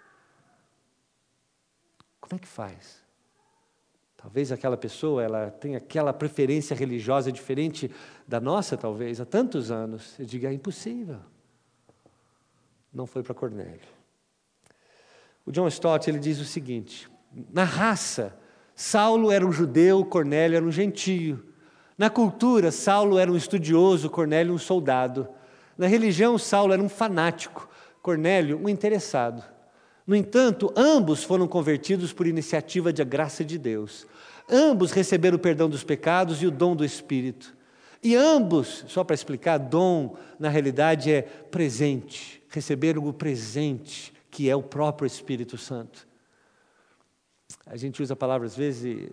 Como é que faz? Talvez aquela pessoa ela tenha aquela preferência religiosa diferente da nossa, talvez, há tantos anos. Eu digo, é impossível. Não foi para Cornélio. O John Stott ele diz o seguinte, na raça, Saulo era um judeu, Cornélio era um gentio. Na cultura, Saulo era um estudioso, Cornélio um soldado. Na religião, Saulo era um fanático, Cornélio um interessado. No entanto, ambos foram convertidos por iniciativa da graça de Deus. Ambos receberam o perdão dos pecados e o dom do Espírito. E ambos, só para explicar, dom, na realidade, é presente. Receberam o presente, que é o próprio Espírito Santo. A gente usa a palavra, às vezes,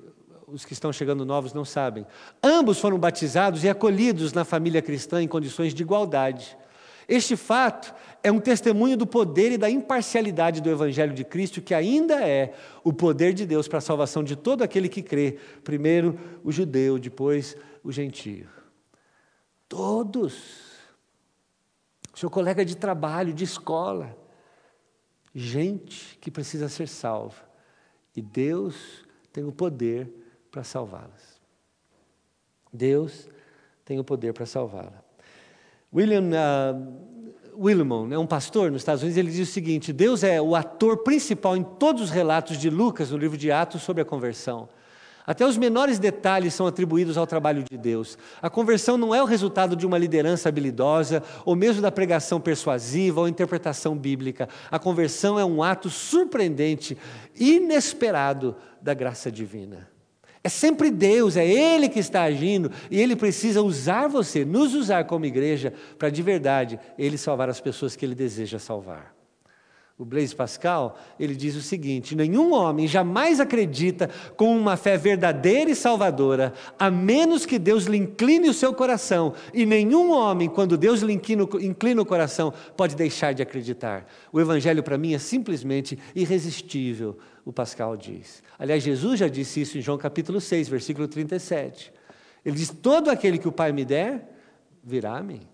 os que estão chegando novos não sabem. Ambos foram batizados e acolhidos na família cristã em condições de igualdade. Este fato é um testemunho do poder e da imparcialidade do Evangelho de Cristo, que ainda é o poder de Deus para a salvação de todo aquele que crê. Primeiro o judeu, depois o gentio. Todos. Seu colega de trabalho, de escola. Gente que precisa ser salva. E Deus tem o poder para salvá-las. Deus tem o poder para salvá-la. William uh, Willimon, é um pastor nos Estados Unidos, ele diz o seguinte: Deus é o ator principal em todos os relatos de Lucas, no livro de Atos, sobre a conversão. Até os menores detalhes são atribuídos ao trabalho de Deus. A conversão não é o resultado de uma liderança habilidosa, ou mesmo da pregação persuasiva ou interpretação bíblica. A conversão é um ato surpreendente, inesperado da graça divina. É sempre Deus, é Ele que está agindo, e Ele precisa usar você, nos usar como igreja, para de verdade Ele salvar as pessoas que Ele deseja salvar. O Blaise Pascal, ele diz o seguinte: nenhum homem jamais acredita com uma fé verdadeira e salvadora, a menos que Deus lhe incline o seu coração, e nenhum homem, quando Deus lhe inclina, inclina o coração, pode deixar de acreditar. O Evangelho para mim é simplesmente irresistível, o Pascal diz. Aliás, Jesus já disse isso em João capítulo seis, versículo trinta e sete. Ele diz: todo aquele que o Pai me der, virá a mim.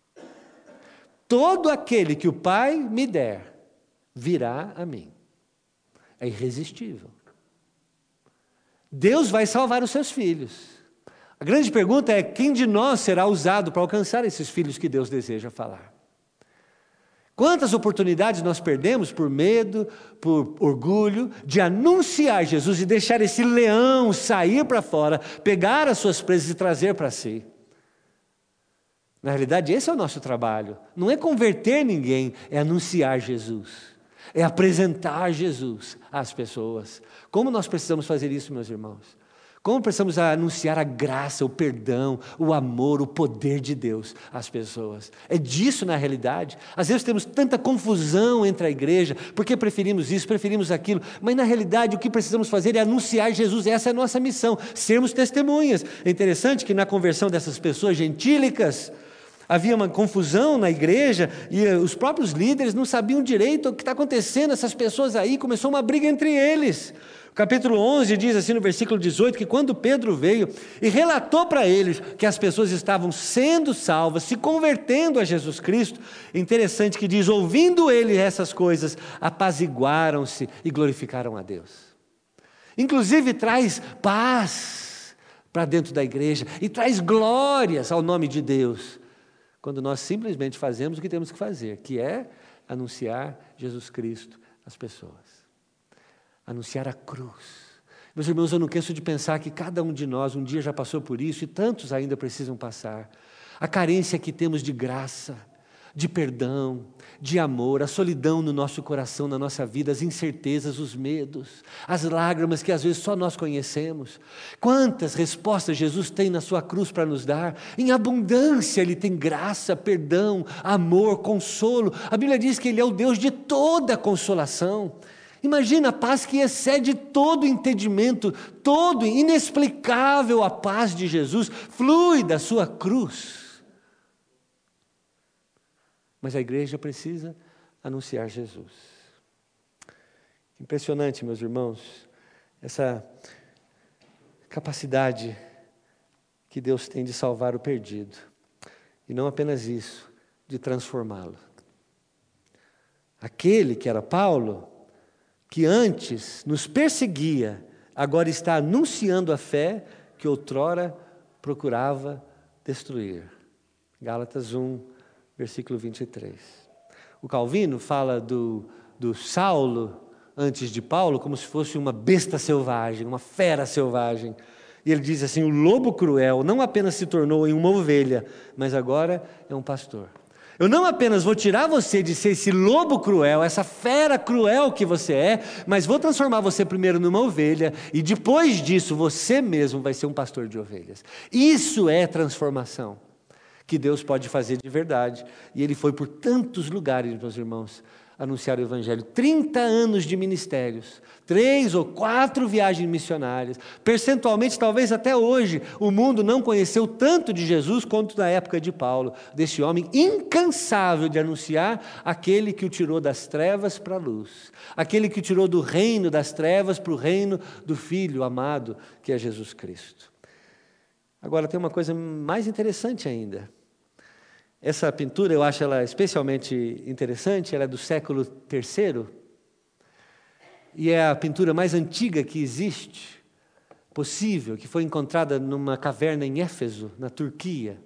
Todo aquele que o Pai me der, virá a mim. É irresistível. Deus vai salvar os seus filhos. A grande pergunta é: quem de nós será usado para alcançar esses filhos que Deus deseja falar? Quantas oportunidades nós perdemos por medo, por orgulho, de anunciar Jesus e deixar esse leão sair para fora, pegar as suas presas e trazer para si. Na realidade, esse é o nosso trabalho. Não é converter ninguém, é anunciar Jesus. É apresentar Jesus às pessoas. Como nós precisamos fazer isso, meus irmãos? Como precisamos anunciar a graça, o perdão, o amor, o poder de Deus às pessoas? É disso na realidade. Às vezes temos tanta confusão entre a igreja, porque preferimos isso, preferimos aquilo, mas na realidade o que precisamos fazer é anunciar Jesus. Essa é a nossa missão, sermos testemunhas. É interessante que na conversão dessas pessoas gentílicas, havia uma confusão na igreja e os próprios líderes não sabiam direito o que está acontecendo. Essas pessoas aí, começou uma briga entre eles. O capítulo onze diz assim no versículo dezoito, que quando Pedro veio e relatou para eles que as pessoas estavam sendo salvas, se convertendo a Jesus Cristo, interessante que diz: ouvindo ele essas coisas, apaziguaram-se e glorificaram a Deus. Inclusive traz paz para dentro da igreja e traz glórias ao nome de Deus, quando nós simplesmente fazemos o que temos que fazer, que é anunciar Jesus Cristo às pessoas. Anunciar a cruz. Meus irmãos, eu não canso de pensar que cada um de nós um dia já passou por isso e tantos ainda precisam passar. A carência que temos de graça, de perdão, de amor, a solidão no nosso coração, na nossa vida, as incertezas, os medos, as lágrimas que às vezes só nós conhecemos. Quantas respostas Jesus tem na sua cruz para nos dar? Em abundância Ele tem graça, perdão, amor, consolo. A Bíblia diz que Ele é o Deus de toda consolação. Imagina a paz que excede todo entendimento, todo inexplicável a paz de Jesus, flui da sua cruz. Mas a igreja precisa anunciar Jesus. Impressionante, meus irmãos, essa capacidade que Deus tem de salvar o perdido. E não apenas isso, de transformá-lo. Aquele que era Paulo, que antes nos perseguia, agora está anunciando a fé que outrora procurava destruir. Gálatas um, versículo vinte e três. O Calvino fala do, do Saulo, antes de Paulo, como se fosse uma besta selvagem, uma fera selvagem. E ele diz assim: o lobo cruel não apenas se tornou em uma ovelha, mas agora é um pastor. Eu não apenas vou tirar você de ser esse lobo cruel, essa fera cruel que você é, mas vou transformar você primeiro numa ovelha, e depois disso você mesmo vai ser um pastor de ovelhas. Isso é transformação que Deus pode fazer de verdade. E Ele foi por tantos lugares, meus irmãos, anunciar o Evangelho. trinta anos de ministérios, três ou quatro viagens missionárias. Percentualmente, talvez até hoje, o mundo não conheceu tanto de Jesus quanto na época de Paulo, desse homem incansável de anunciar aquele que o tirou das trevas para a luz, aquele que o tirou do reino das trevas para o reino do Filho amado, que é Jesus Cristo. Agora, tem uma coisa mais interessante ainda. Essa pintura, eu acho ela especialmente interessante, ela é do século terceiro, e é a pintura mais antiga que existe, possível, que foi encontrada numa caverna em Éfeso, na Turquia.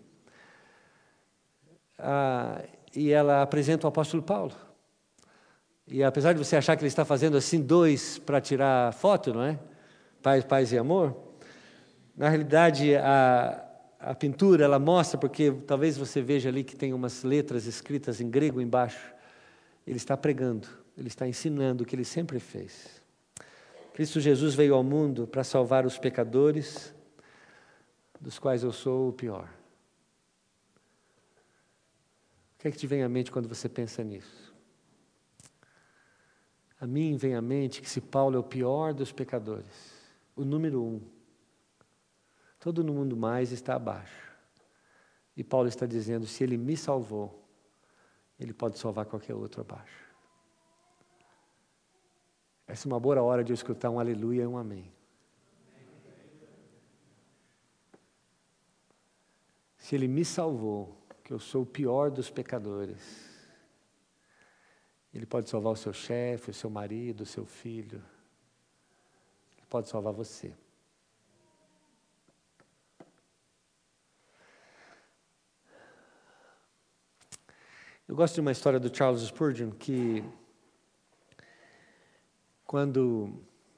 Ah, e ela apresenta o apóstolo Paulo. E apesar de você achar que ele está fazendo assim dois para tirar foto, não é? Paz, paz e amor. Na realidade, a... A pintura, ela mostra, porque talvez você veja ali que tem umas letras escritas em grego embaixo. Ele está pregando, ele está ensinando o que ele sempre fez. Cristo Jesus veio ao mundo para salvar os pecadores, dos quais eu sou o pior. O que é que te vem à mente quando você pensa nisso? A mim vem à mente que se Paulo é o pior dos pecadores, o número um, todo no mundo mais está abaixo. E Paulo está dizendo, se ele me salvou, ele pode salvar qualquer outro abaixo. Essa é uma boa hora de eu escutar um aleluia e um amém. Se ele me salvou, que eu sou o pior dos pecadores, ele pode salvar o seu chefe, o seu marido, o seu filho. Ele pode salvar você. Eu gosto de uma história do Charles Spurgeon, que quando,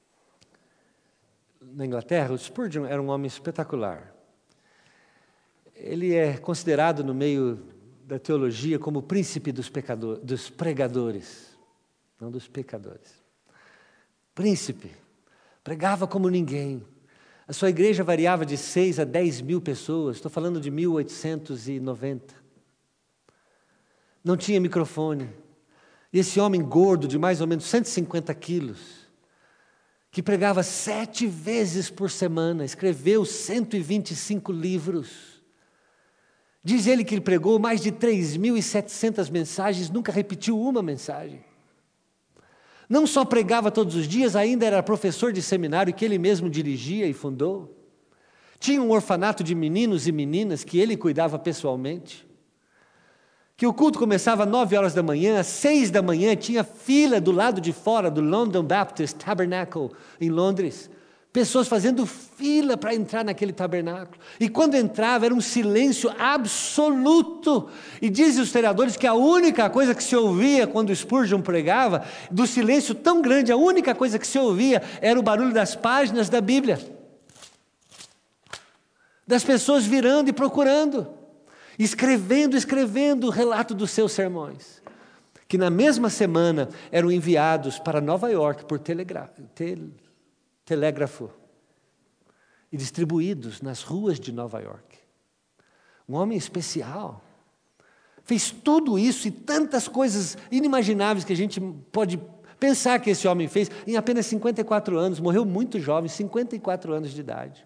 na Inglaterra, o Spurgeon era um homem espetacular. Ele é considerado no meio da teologia como o príncipe dos, pecador, dos pregadores, não dos pecadores. Príncipe, pregava como ninguém. A sua igreja variava de seis a dez mil pessoas, estou falando de mil oitocentos e noventa. Não tinha microfone. E esse homem gordo, de mais ou menos cento e cinquenta quilos, que pregava sete vezes por semana, escreveu cento e vinte e cinco livros. Diz ele que ele pregou mais de três mil e setecentas mensagens, nunca repetiu uma mensagem. Não só pregava todos os dias, ainda era professor de seminário que ele mesmo dirigia e fundou. Tinha um orfanato de meninos e meninas que ele cuidava pessoalmente. Que o culto começava às nove horas da manhã, às seis da manhã tinha fila do lado de fora do London Baptist Tabernacle, em Londres. Pessoas fazendo fila para entrar naquele tabernáculo. E quando entrava era um silêncio absoluto. E dizem os historiadores que a única coisa que se ouvia quando Spurgeon pregava, do silêncio tão grande, a única coisa que se ouvia era o barulho das páginas da Bíblia. Das pessoas virando e procurando. Escrevendo, escrevendo o relato dos seus sermões, que na mesma semana eram enviados para Nova York por telegra- tel- telégrafo e distribuídos nas ruas de Nova York. Um homem especial. Fez tudo isso e tantas coisas inimagináveis que a gente pode pensar que esse homem fez em apenas cinquenta e quatro anos. Morreu muito jovem, cinquenta e quatro anos de idade.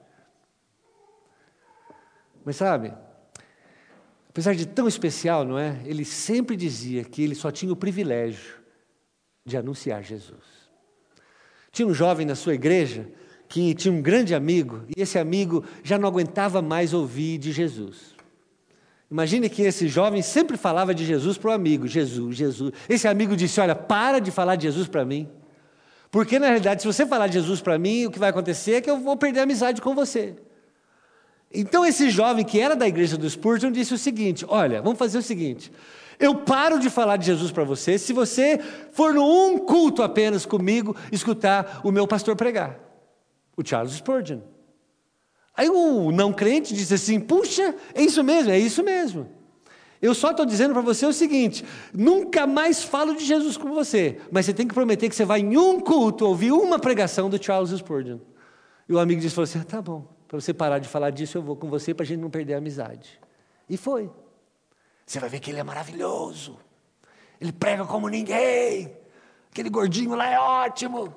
Mas sabe, apesar de tão especial, não é? Ele sempre dizia que ele só tinha o privilégio de anunciar Jesus. Tinha um jovem na sua igreja que tinha um grande amigo, e esse amigo já não aguentava mais ouvir de Jesus. Imagine que esse jovem sempre falava de Jesus para o amigo, Jesus, Jesus. Esse amigo disse, olha, para de falar de Jesus para mim, porque na realidade se você falar de Jesus para mim, o que vai acontecer é que eu vou perder a amizade com você. Então esse jovem que era da igreja do Spurgeon disse o seguinte, olha, vamos fazer o seguinte, eu paro de falar de Jesus para você se você for num culto apenas comigo escutar o meu pastor pregar, o Charles Spurgeon. Aí o não crente disse assim, puxa, é isso mesmo, é isso mesmo. Eu só estou dizendo para você o seguinte, nunca mais falo de Jesus com você, mas você tem que prometer que você vai em um culto ouvir uma pregação do Charles Spurgeon. E o amigo disse assim, ah, tá bom. Para você parar de falar disso, eu vou com você para a gente não perder a amizade. E foi. Você vai ver que ele é maravilhoso. Ele prega como ninguém. Aquele gordinho lá é ótimo.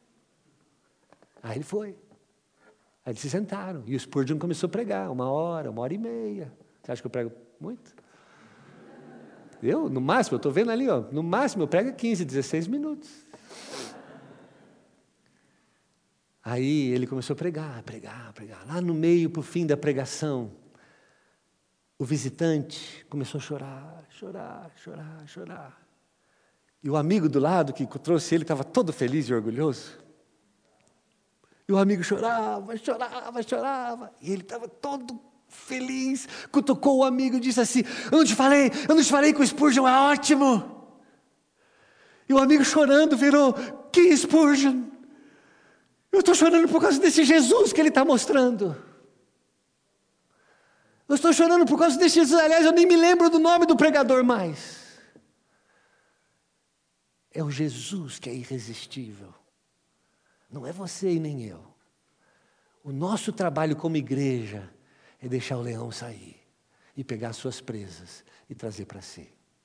Aí ele foi. Aí eles se sentaram. E o Spurgeon começou a pregar. Uma hora, uma hora e meia. Você acha que eu prego muito? Eu, no máximo, eu estou vendo ali, ó, no máximo eu prego quinze, dezesseis minutos. Aí ele começou a pregar, pregar, pregar. Lá no meio, para o fim da pregação, o visitante começou a chorar, chorar, chorar, chorar. E o amigo do lado que trouxe ele estava todo feliz e orgulhoso. E o amigo chorava, chorava, chorava. E ele estava todo feliz. Cutucou o amigo e disse assim: eu não te falei, eu não te falei que o Spurgeon é ótimo. E o amigo chorando virou: que Spurgeon? Eu estou chorando por causa desse Jesus que ele está mostrando. Eu estou chorando por causa desse Jesus. Aliás, eu nem me lembro do nome do pregador mais. É o Jesus que é irresistível. Não é você e nem eu. O nosso trabalho como igreja é deixar o leão sair e pegar as suas presas e trazer para si.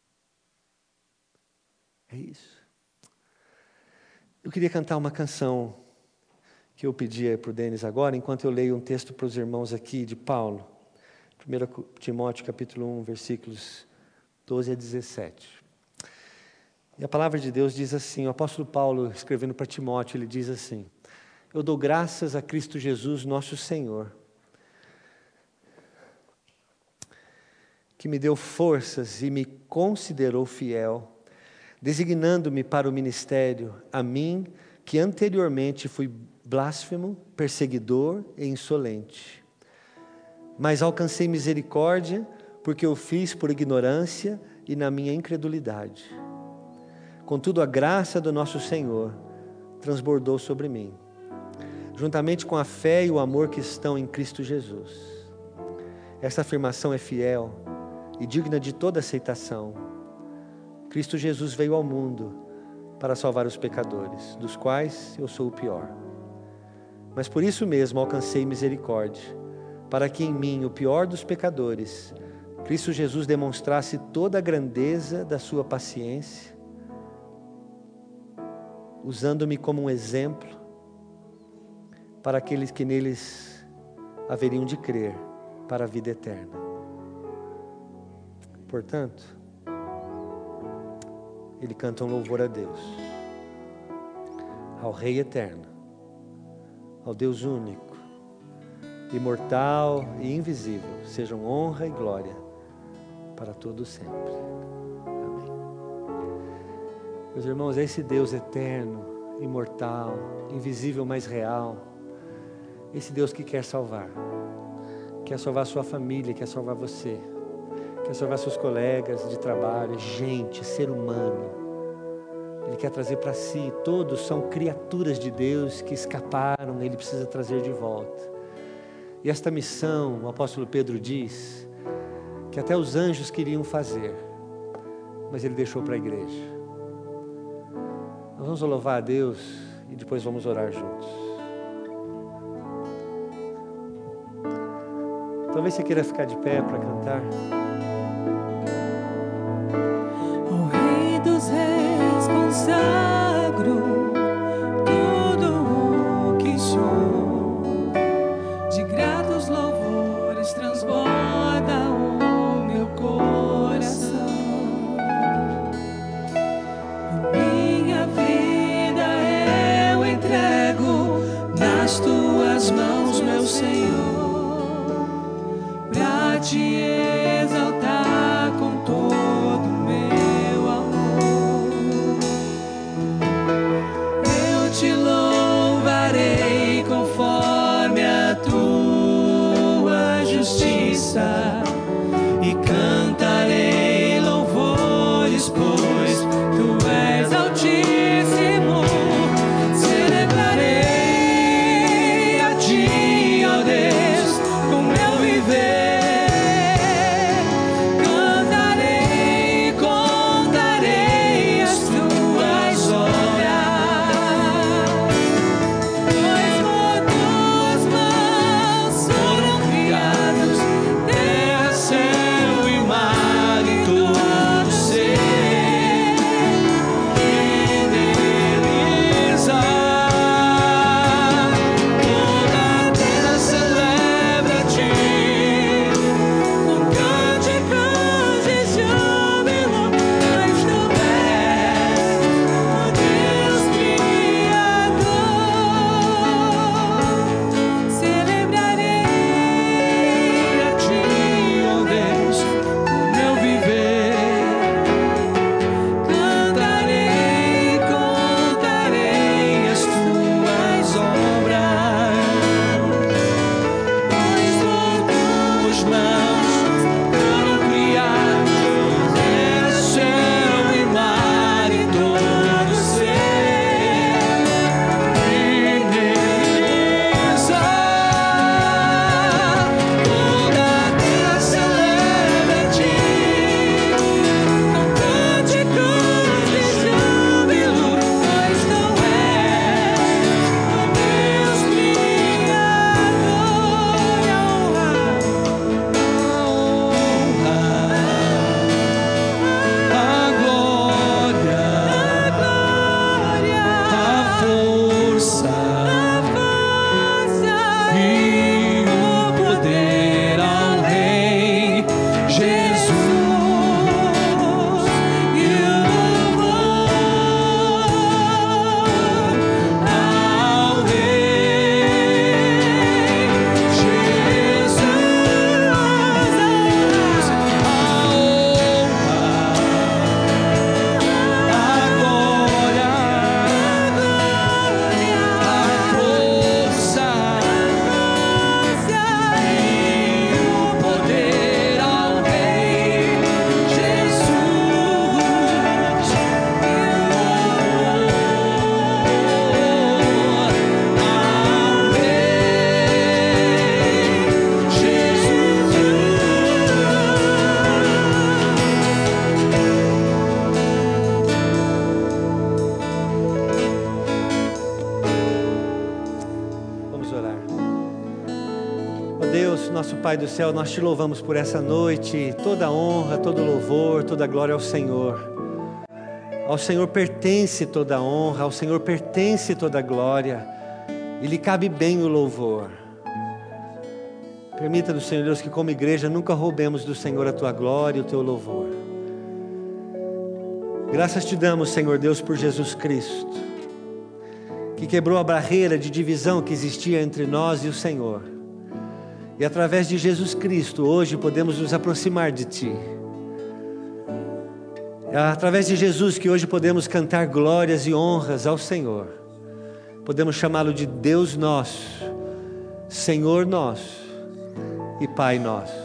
É isso. Eu queria cantar uma canção que eu pedi para o Denis agora, enquanto eu leio um texto para os irmãos aqui de Paulo. primeiro Timóteo capítulo um, versículos doze a dezessete. E a palavra de Deus diz assim, o apóstolo Paulo, escrevendo para Timóteo, ele diz assim: eu dou graças a Cristo Jesus, nosso Senhor, que me deu forças e me considerou fiel, designando-me para o ministério, a mim, que anteriormente fui blasfemo, perseguidor e insolente. Mas alcancei misericórdia, porque eu fiz por ignorância e na minha incredulidade. Contudo, a graça do nosso Senhor transbordou sobre mim, juntamente com a fé e o amor que estão em Cristo Jesus. Esta afirmação é fiel e digna de toda aceitação. Cristo Jesus veio ao mundo para salvar os pecadores, dos quais eu sou o pior. Mas por isso mesmo alcancei misericórdia, para que em mim, o pior dos pecadores, Cristo Jesus demonstrasse toda a grandeza da sua paciência, usando-me como um exemplo para aqueles que neles haveriam de crer para a vida eterna. Portanto, ele canta um louvor a Deus, ao Rei eterno, ao Deus único, imortal e invisível, sejam honra e glória para todo sempre. Meus irmãos, esse Deus eterno, imortal, invisível, mas real, esse Deus que quer salvar, quer salvar a sua família, quer salvar você, quer salvar seus colegas de trabalho, gente, ser humano. Ele quer trazer para si, todos são criaturas de Deus que escaparam, Ele precisa trazer de volta. E esta missão, o apóstolo Pedro diz, que até os anjos queriam fazer, mas Ele deixou para a igreja. Nós vamos louvar a Deus e depois vamos orar juntos. Talvez você queira ficar de pé para cantar. O Rei dos Reis, consagro tudo o que sou, de gratos louvores transborda o meu coração. Minha vida eu entrego nas tuas mãos, meu Senhor, pra te exaltar. Pai do céu, nós te louvamos por essa noite. Toda honra, todo louvor, toda glória ao Senhor. Ao Senhor pertence toda honra, ao Senhor pertence toda glória. E lhe cabe bem o louvor. Permita-nos, Senhor Deus, que como igreja nunca roubemos do Senhor a tua glória e o teu louvor. Graças te damos, Senhor Deus, por Jesus Cristo, que quebrou a barreira de divisão que existia entre nós e o Senhor. E através de Jesus Cristo, hoje podemos nos aproximar de Ti. É através de Jesus que hoje podemos cantar glórias e honras ao Senhor. Podemos chamá-lo de Deus nosso, Senhor nosso e Pai nosso.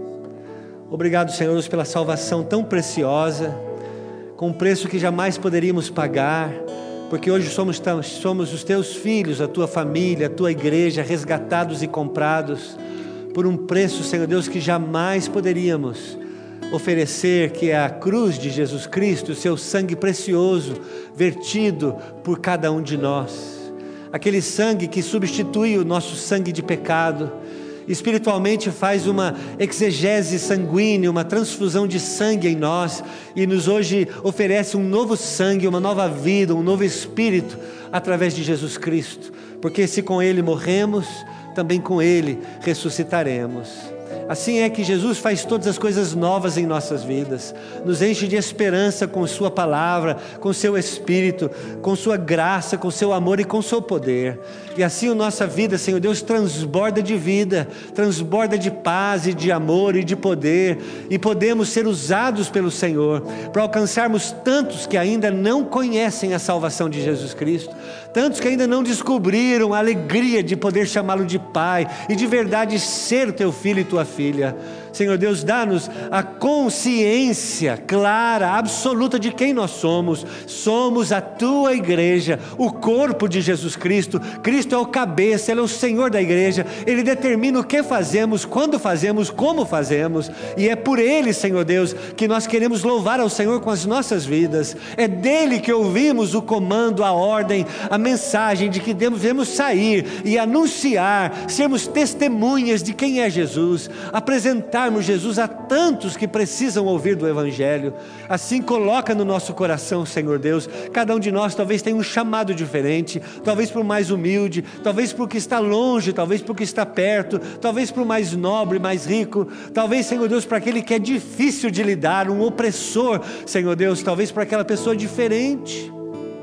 Obrigado, Senhor Deus, pela salvação tão preciosa, com um preço que jamais poderíamos pagar, porque hoje somos, somos os Teus filhos, a Tua família, a Tua igreja, resgatados e comprados por um preço, Senhor Deus, que jamais poderíamos oferecer, que é a cruz de Jesus Cristo, o Seu sangue precioso, vertido por cada um de nós. Aquele sangue que substitui o nosso sangue de pecado, espiritualmente faz uma exegese sanguínea, uma transfusão de sangue em nós, e nos hoje oferece um novo sangue, uma nova vida, um novo espírito, através de Jesus Cristo, porque se com Ele morremos, também com Ele ressuscitaremos. Assim é que Jesus faz todas as coisas novas em nossas vidas, nos enche de esperança com Sua palavra, com Seu Espírito, com Sua graça, com Seu amor e com Seu poder. E assim a nossa vida, Senhor Deus, transborda de vida, transborda de paz e de amor e de poder, e podemos ser usados pelo Senhor para alcançarmos tantos que ainda não conhecem a salvação de Jesus Cristo, tantos que ainda não descobriram a alegria de poder chamá-lo de Pai e de verdade ser o Teu filho e Tua filha. Filha. Senhor Deus, dá-nos a consciência clara, absoluta de quem nós somos. Somos a Tua igreja, o corpo de Jesus Cristo. Cristo é o cabeça, Ele é o Senhor da igreja. Ele determina o que fazemos, quando fazemos, como fazemos. E é por Ele, Senhor Deus, que nós queremos louvar ao Senhor com as nossas vidas. É dEle que ouvimos o comando, a ordem, a mensagem de que devemos sair e anunciar, sermos testemunhas de quem é Jesus, apresentarmos Jesus a tantos que precisam ouvir do Evangelho. Assim coloca no nosso coração, Senhor Deus, cada um de nós talvez tenha um chamado diferente, talvez para o mais humilde, talvez para o que está longe, talvez para o que está perto, talvez para o mais nobre, mais rico, talvez, Senhor Deus, para aquele que é difícil de lidar, um opressor, Senhor Deus, talvez para aquela pessoa diferente.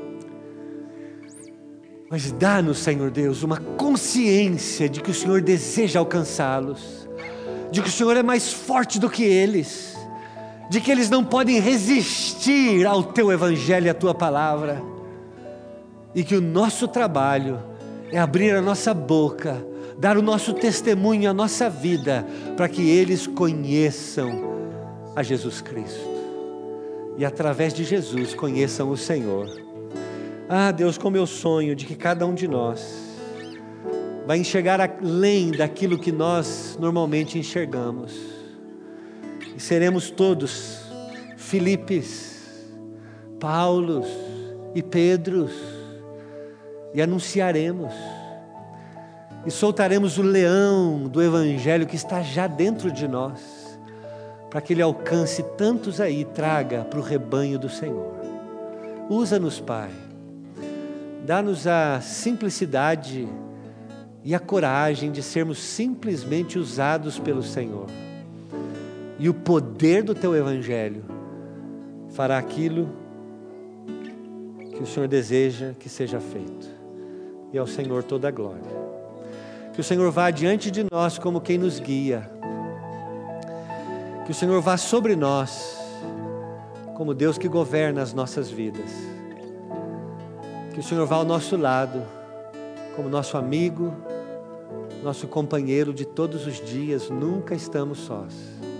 Mas dá-nos, Senhor Deus, uma consciência de que o Senhor deseja alcançá-los, de que o Senhor é mais forte do que eles, de que eles não podem resistir ao Teu Evangelho e à Tua palavra, e que o nosso trabalho é abrir a nossa boca, dar o nosso testemunho, a nossa vida, para que eles conheçam a Jesus Cristo, e através de Jesus conheçam o Senhor. Ah, Deus, como eu sonho de que cada um de nós vai enxergar além daquilo que nós normalmente enxergamos. E seremos todos Filipes, Paulos e Pedros, e anunciaremos, e soltaremos o leão do Evangelho que está já dentro de nós, para que ele alcance tantos aí e traga para o rebanho do Senhor. Usa-nos, Pai, dá-nos a simplicidade e a coragem de sermos simplesmente usados pelo Senhor. E o poder do Teu Evangelho fará aquilo que o Senhor deseja que seja feito. E ao Senhor toda a glória. Que o Senhor vá diante de nós como quem nos guia. Que o Senhor vá sobre nós como Deus que governa as nossas vidas. Que o Senhor vá ao nosso lado como nosso amigo, nosso companheiro de todos os dias. Nunca estamos sós.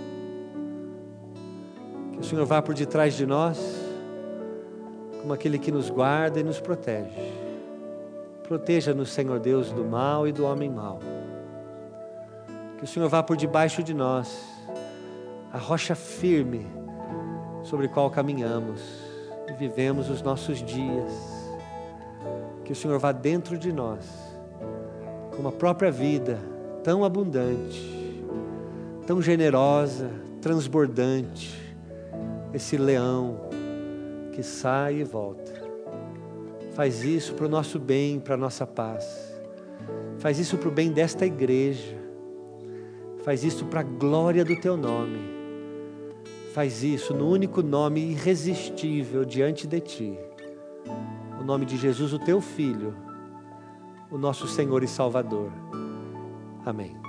Que o Senhor vá por detrás de nós como aquele que nos guarda e nos protege. Proteja-nos, Senhor Deus, do mal e do homem mau. Que o Senhor vá por debaixo de nós, a rocha firme sobre a qual caminhamos e vivemos os nossos dias. Que o Senhor vá dentro de nós com a própria vida tão abundante tão generosa, transbordante, esse leão que sai e volta. Faz isso para o nosso bem, para a nossa paz. Faz isso para o bem desta igreja. Faz isso para a glória do Teu nome. Faz isso no único nome irresistível diante de Ti. O nome de Jesus, o Teu Filho, o nosso Senhor e Salvador. Amém.